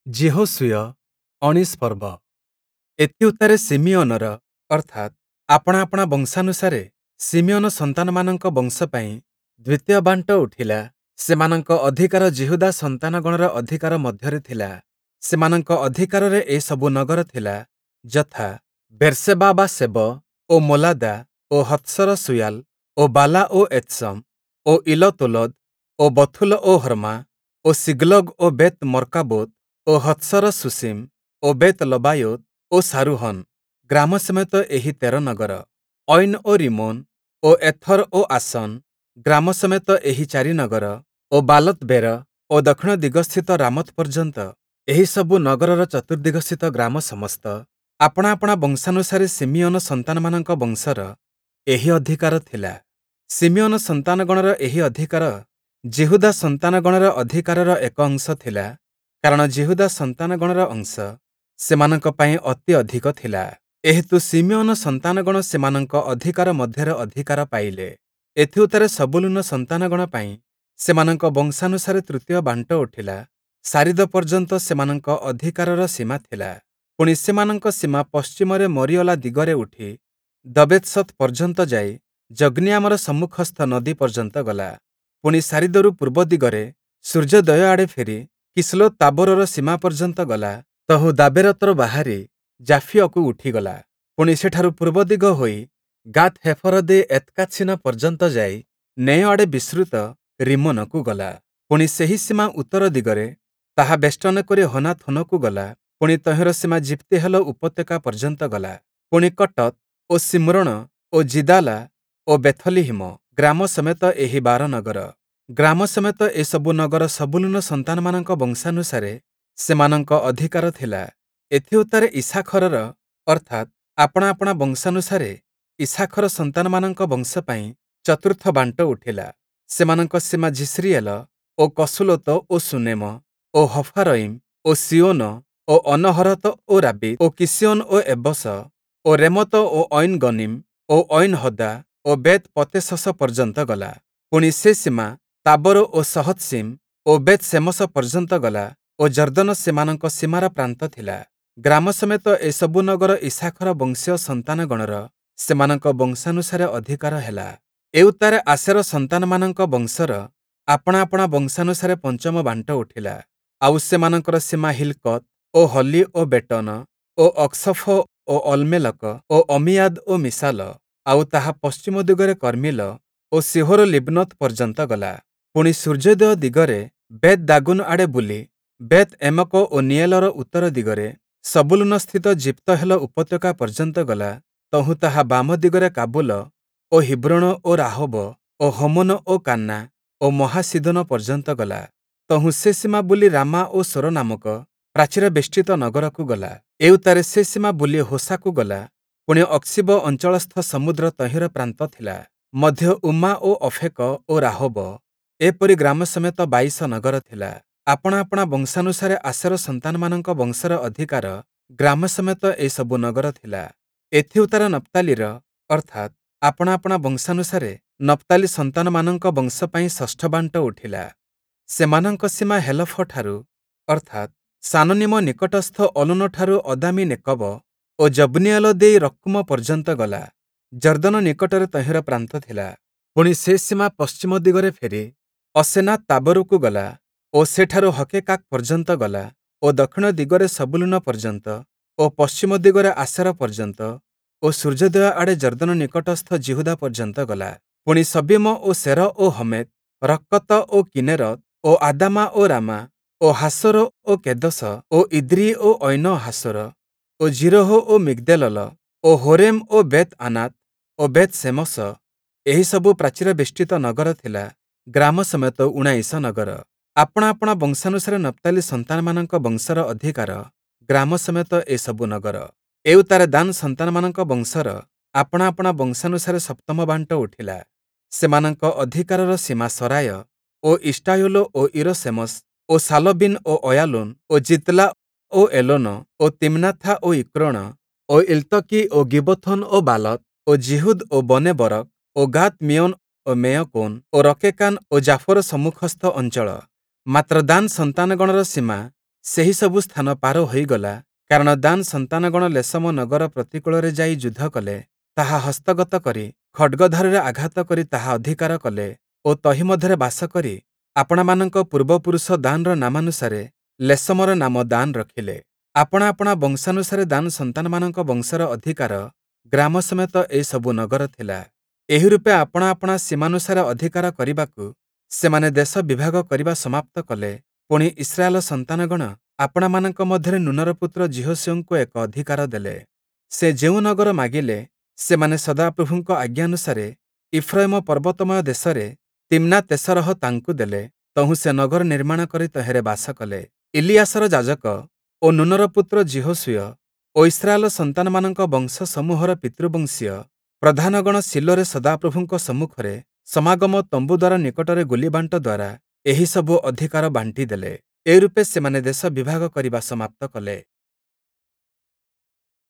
ଯିହୋଶୁୟ 19 ପର୍ବ। ଏଥିଉତ୍ତାରେ ସିମିଓନର ଅର୍ଥାତ୍ ଆପଣା ଆପଣା ବଂଶାନୁସାରେ ସିମିଓନ ସନ୍ତାନମାନଙ୍କ ବଂଶ ପାଇଁ ଦ୍ୱିତୀୟ ବାଣ୍ଟ ଉଠିଲା। ସେମାନଙ୍କ ଅଧିକାର ଜିହୁଦା ସନ୍ତାନଗଣର ଅଧିକାର ମଧ୍ୟରେ ଥିଲା। ସେମାନଙ୍କ ଅଧିକାରରେ ଏ ସବୁ ନଗର ଥିଲା, ଯଥା ବେର୍ଷେବା ବା ସେବ ଓ ମୋଲାଦା ଓ ହତ୍ସର ସୁୟାଲ ଓ ବାଲା ଓ ଏତ୍ସମ ଓ ଇଲତୋଲଦ ଓ ବଥୁଲ ଓ ହର୍ମା ଓ ସିଗ୍ଲଗ ଓ ବେତ୍ ମର୍କାବୋତ ଓ ହତ୍ସର ସୁସିମ ଓ ବେତ୍ ଲବାୟୋତ ଓ ସାରୁହନ ଗ୍ରାମ ସମେତ ଏହି 13 ନଗର। ଅଇନ ଓ ରିମୋନ ଓ ଏଥର ଓ ଆସନ ଗ୍ରାମ ସମେତ ଏହି 4 ନଗର ଓ ବାଲତବେର ଓ ଦକ୍ଷିଣ ଦିଗସ୍ଥିତ ରାମତ ପର୍ଯ୍ୟନ୍ତ ଏହି ସବୁ ନଗରର ଚତୁର୍ଦିଗସ୍ଥିତ ଗ୍ରାମ ସମସ୍ତ। ଆପଣା ଆପଣା ବଂଶାନୁସାରେ ସିମିଓନ ସନ୍ତାନମାନଙ୍କ ବଂଶର ଏହି ଅଧିକାର ଥିଲା। ସିମିଓନ ସନ୍ତାନଗଣର ଏହି ଅଧିକାର ଜିହୁଦା ସନ୍ତାନଗଣର ଅଧିକାରର ଏକ ଅଂଶ ଥିଲା, କାରଣ ଜିହୁଦା ସନ୍ତାନଗଣର ଅଂଶ ସେମାନଙ୍କ ପାଇଁ ଅତି ଅଧିକ ଥିଲା। ଏହେତୁ ସିମିଓନ ସନ୍ତାନଗଣ ସେମାନଙ୍କ ଅଧିକାର ମଧ୍ୟରେ ଅଧିକାର ପାଇଲେ। ଏଥିଉତ୍ତାରେ ସବୁଲୁନ ସନ୍ତାନଗଣ ପାଇଁ ସେମାନଙ୍କ ବଂଶାନୁସାରେ ତୃତୀୟ ବାଣ୍ଟ ଉଠିଲା। ସାରିଦ ପର୍ଯ୍ୟନ୍ତ ସେମାନଙ୍କ ଅଧିକାରର ସୀମା ଥିଲା। ପୁଣି ସେମାନଙ୍କ ସୀମା ପଶ୍ଚିମରେ ମରିୟଲା ଦିଗରେ ଉଠି ଦବେତ୍‌ସତ୍ ପର୍ଯ୍ୟନ୍ତ ଯାଇ ଯଗ୍ନିୟାମର ସମ୍ମୁଖସ୍ଥ ନଦୀ ପର୍ଯ୍ୟନ୍ତ ଗଲା। ପୁଣି ସାରିଦରୁ ପୂର୍ବ ଦିଗରେ ସୂର୍ଯ୍ୟୋଦୟ ଆଡ଼େ ଫେରି କିସ୍ଲୋତ୍ ତାବୋରର ସୀମା ପର୍ଯ୍ୟନ୍ତ ଗଲା। ତହୁଁ ଦାବେରତରୁ ବାହାରି ଜାଫିଅକୁ ଉଠିଗଲା। ପୁଣି ସେଠାରୁ ପୂର୍ବ ଦିଗ ହୋଇ ଗାତ୍ ହେଫର ଦେଇ ଏତ୍‌କାଚିନ ପର୍ଯ୍ୟନ୍ତ ଯାଇ ନେୟ ଆଡ଼େ ବିଶ୍ରୁତ ରିମୋନକୁ ଗଲା। ପୁଣି ସେହି ସୀମା ଉତ୍ତର ଦିଗରେ ତାହା ବେଷ୍ଟନ କରି ହନାଥୋନକୁ ଗଲା। ପୁଣି ତହିଁର ସୀମା ଜିପ୍ତିହେଲ ଉପତ୍ୟକା ପର୍ଯ୍ୟନ୍ତ ଗଲା। ପୁଣି କଟତ ଓ ଶିମ୍ରୋଣ ଓ ଜିଦାଲା ଓ ବେଥଲିହିମ ଗ୍ରାମ ସମେତ ଏହି 12 ନଗର। ଗ୍ରାମ ସମେତ ଏସବୁ ନଗର ସବୁଲୁନ ସନ୍ତାନମାନଙ୍କ ବଂଶାନୁସାରେ ସେମାନଙ୍କ ଅଧିକାର ଥିଲା। ଏଥିଉତ୍ତାରେ ଇସାଖରର ଅର୍ଥାତ୍ ଆପଣା ଆପଣା ବଂଶାନୁସାରେ ଇସାଖର ସନ୍ତାନମାନଙ୍କ ବଂଶ ପାଇଁ ଚତୁର୍ଥ ବାଣ୍ଟ ଉଠିଲା। ସେମାନଙ୍କ ସୀମା ଯିସ୍ରିଏଲ ଓ କସୁଲୋତ ଓ ସୁନେମ ଓ ହଫାରଇମ ଓ ସିଓନ ଓ ଅନହରତ ଓ ରାବିତ ଓ କିସିଓନ ଓ ଏବସ ଓ ରେମତ ଓ ଅଇନ ଗନିମ ଓ ଅଇନ ହଦା ଓ ବେତ୍ ପତେସସ ପର୍ଯ୍ୟନ୍ତ ଗଲା। ପୁଣି ସେ ସୀମା ତାବୋର ଓ ସହତସିମ ଓ ବେତ୍ ଶେମସ ପର୍ଯ୍ୟନ୍ତ ଗଲା ଓ ଜର୍ଦ୍ଦନ ସେମାନଙ୍କ ସୀମାର ପ୍ରାନ୍ତ ଥିଲା। ଗ୍ରାମ ସମେତ ଏସବୁ ନଗର ଇସାଖର ବଂଶୀୟ ସନ୍ତାନଗଣର ସେମାନଙ୍କ ବଂଶାନୁସାରେ ଅଧିକାର ହେଲା। ଏଉତ୍ତାରେ ଆଶେର ସନ୍ତାନମାନଙ୍କ ବଂଶର ଆପଣା ଆପଣା ବଂଶାନୁସାରେ ପଞ୍ଚମ ବାଣ୍ଟ ଉଠିଲା। ଆଉ ସେମାନଙ୍କର ସୀମା ହିଲକତ ଓ ହଲି ଓ ବେଟନ ଓ ଅକ୍ସଫ ଓ ଅଲମେଲକ ଓ ଅମିୟାଦ ଓ ମିସାଲ, ଆଉ ତାହା ପଶ୍ଚିମ ଦିଗରେ କର୍ମିଲ ଓ ସିହୋର ଲିବ୍‌ନତ ପର୍ଯ୍ୟନ୍ତ ଗଲା। ପୁଣି ସୂର୍ଯ୍ୟୋଦୟ ଦିଗରେ ବେତ୍ ଦାଗୁନ ଆଡ଼େ ବୁଲି ବେତ୍ ଏମକ ଓ ନିଏଲର ଉତ୍ତର ଦିଗରେ ସବୁଲୁନସ୍ଥିତ ଜିପ୍ତହେଲ ଉପତ୍ୟକା ପର୍ଯ୍ୟନ୍ତ ଗଲା। ତହୁଁ ତାହା ବାମ ଦିଗରେ କାବୁଲ ଓ ହିବ୍ରୋଣ ଓ ରାହୋବ ଓ ହମୋନ ଓ କାନ୍ନା ଓ ମହାସିଦୋନ ପର୍ଯ୍ୟନ୍ତ ଗଲା। ତହୁଁ ସେ ସୀମା ବୁଲି ରାମା ଓ ସୋର ନାମକ ପ୍ରାଚୀର ବେଷ୍ଟିତ ନଗରକୁ ଗଲା। ଏଉତ୍ତାରେ ସେ ସୀମା ବୁଲି ହୋସାକୁ ଗଲା। ପୁଣି ଅକ୍ସିବ ଅଞ୍ଚଳସ୍ଥ ସମୁଦ୍ର ତହିଁର ପ୍ରାନ୍ତ ଥିଲା। ମଧ୍ୟ ଉମା ଓ ଅଫେକ ଓ ରାହୋବ ଏପରି ଗ୍ରାମ ସମେତ 22 ନଗର ଥିଲା। ଆପଣା ଆପଣା ବଂଶାନୁସାରେ ଆଶେର ସନ୍ତାନମାନଙ୍କ ବଂଶର ଅଧିକାର ଗ୍ରାମ ସମେତ ଏସବୁ ନଗର ଥିଲା। ଏଥିଉତ୍ତାରେ ନପ୍ତାଲିର ଅର୍ଥାତ୍ ଆପଣା ଆପଣା ବଂଶାନୁସାରେ ନପ୍ତାଲି ସନ୍ତାନମାନଙ୍କ ବଂଶ ପାଇଁ ଷଷ୍ଠ ବାଣ୍ଟ ଉଠିଲା। ସେମାନଙ୍କ ସୀମା ହେଲଫଠାରୁ ଅର୍ଥାତ୍ ସାନନିମ ନିକଟସ୍ଥ ଅଲୁନଠାରୁ ଅଦାମି ନେକବ ଓ ଯବ୍ନିଏଲ ଦେଇ ରକ୍କୁମ ପର୍ଯ୍ୟନ୍ତ ଗଲା। ଜର୍ଦ୍ଦନ ନିକଟରେ ତହିଁର ପ୍ରାନ୍ତ ଥିଲା। ପୁଣି ସେ ସୀମା ପଶ୍ଚିମ ଦିଗରେ ଫେରି ଅସେନାତ ତାବୋରକୁ ଗଲା ଓ ସେଠାରୁ ହକେକାକ ପର୍ଯ୍ୟନ୍ତ ଗଲା ଓ ଦକ୍ଷିଣ ଦିଗରେ ସବୁଲୁନ ପର୍ଯ୍ୟନ୍ତ ଓ ପଶ୍ଚିମ ଦିଗରେ ଆଶେର ପର୍ଯ୍ୟନ୍ତ ଓ ସୂର୍ଯ୍ୟୋଦୟ ଆଡ଼େ ଜର୍ଦ୍ଦନ ନିକଟସ୍ଥ ଜିହୁଦା ପର୍ଯ୍ୟନ୍ତ ଗଲା। ପୁଣି ସବିମ ଓ ସେର ଓ ହମେତ ରକ୍କତ ଓ କିନେରତ ଓ ଆଦାମା ଓ ରାମା ଓ ହାସୋର ଓ କେଦଶ ଓ ଇଦ୍ରି ଓ ଅଇନ ହାସୋର ଓ ଜିରୋହ ଓ ମିଗ୍ଦେଲଲ ଓ ହୋରେମ ଓ ବେତ୍ ଆନାତ ଓ ବେତ୍ ଶେମସ ଏହି ସବୁ ପ୍ରାଚୀର ବେଷ୍ଟିତ ନଗର ଥିଲା। ଗ୍ରାମ ସମେତ 19 ନଗର। ଆପଣା ଆପଣା ବଂଶାନୁସାରେ ନପ୍ତାଲି ସନ୍ତାନମାନଙ୍କ ବଂଶର ଅଧିକାର ଗ୍ରାମ ସମେତ ଏସବୁ ନଗର। ଏଉତ୍ତାରେ ଦାନ ସନ୍ତାନମାନଙ୍କ ବଂଶର ଆପଣା ଆପଣା ବଂଶାନୁସାରେ ସପ୍ତମ ବାଣ୍ଟ ଉଠିଲା। ସେମାନଙ୍କ ଅଧିକାରର ସୀମା ସରାୟ ଓ ଇଷ୍ଟାୟୋଲ ଓ ଇରୋସେମସ ଓ ସାଲବିନ ଓ ଅୟାଲୋନ ଓ ଜିତଲା ଓ ଏଲୋନ ଓ ତିମ୍ନାଥା ଓ ଇକ୍ରୋଣ ଓ ଇଲତକି ଓ ଗିବଥୋନ ଓ ବାଲତ ଓ ଜିହୁଦ ଓ ବନେ ବରକ ଓ ଗାତ ମିଓନ ଓ ମେୟକୋନ ଓ ରକେକାନ ଓ ଜାଫୋର ସମ୍ମୁଖସ୍ଥ ଅଞ୍ଚଳ। ମାତ୍ର ଦାନ ସନ୍ତାନଗଣର ସୀମା ସେହି ସବୁ ସ୍ଥାନ ପାର ହୋଇଗଲା, କାରଣ ଦାନ ସନ୍ତାନଗଣ ଲେଶମ ନଗର ପ୍ରତିକୂଳରେ ଯାଇ ଯୁଦ୍ଧ କଲେ, ତାହା ହସ୍ତଗତ କରି ଖଡ୍ଗଧାରରେ ଆଘାତ କରି ତାହା ଅଧିକାର କଲେ ଓ ତହି ମଧ୍ୟରେ ବାସ କରି ଆପଣମାନଙ୍କ ପୂର୍ବପୁରୁଷ ଦାନର ନାମାନୁସାରେ ଲେଶମର ନାମ ଦାନ ରଖିଲେ। ଆପଣା ଆପଣା ବଂଶାନୁସାରେ ଦାନ ସନ୍ତାନମାନଙ୍କ ବଂଶର ଅଧିକାର ଗ୍ରାମ ସମେତ ଏ ସବୁ ନଗର ଥିଲା। ଏହି ରୂପେ ଆପଣା ଆପଣା ସୀମାନୁସାରେ ଅଧିକାର କରିବାକୁ ସେମାନେ ଦେଶ ବିଭାଗ କରିବା ସମାପ୍ତ କଲେ। ପୁଣି ଇସ୍ରାଏଲ ସନ୍ତାନଗଣ ଆପଣମାନଙ୍କ ମଧ୍ୟରେ ନୁନର ପୁତ୍ର ଯିହୋଶୁଆଙ୍କୁ ଏକ ଅଧିକାର ଦେଲେ। ସେ ଯେଉଁ ନଗର ମାଗିଲେ, ସେମାନେ ସଦାପ୍ରଭୁଙ୍କ ଆଜ୍ଞାନୁସାରେ ଇଫ୍ରାଇମ ପର୍ବତମୟ ଦେଶରେ ତିମ୍ନା ତେସରହ ତାଙ୍କୁ ଦେଲେ। ତହୁଁ ସେ ନଗର ନିର୍ମାଣ କରି ତହିଁରେ ବାସ କଲେ। ଇଲିଆସର ଯାଜକ ଓ ନୁନର ପୁତ୍ର ଯିହୋଶୁଅ ଓ ଇସ୍ରାଏଲ ସନ୍ତାନମାନଙ୍କ ବଂଶ ସମୂହର ପିତୃବଂଶୀୟ ପ୍ରଧାନଗଣ ଶିଲୋରେ ସଦାପ୍ରଭୁଙ୍କ ସମ୍ମୁଖରେ ସମାଗମ ତମ୍ବୁଦ୍ୱାର ନିକଟରେ ଗୁଲିବାଣ୍ଟ ଦ୍ୱାରା ଏହି ସବୁ ଅଧିକାର ବାଣ୍ଟିଦେଲେ। ଏ ରୂପେ ସେମାନେ ଦେଶ ବିଭାଗ କରିବା ସମାପ୍ତ କଲେ।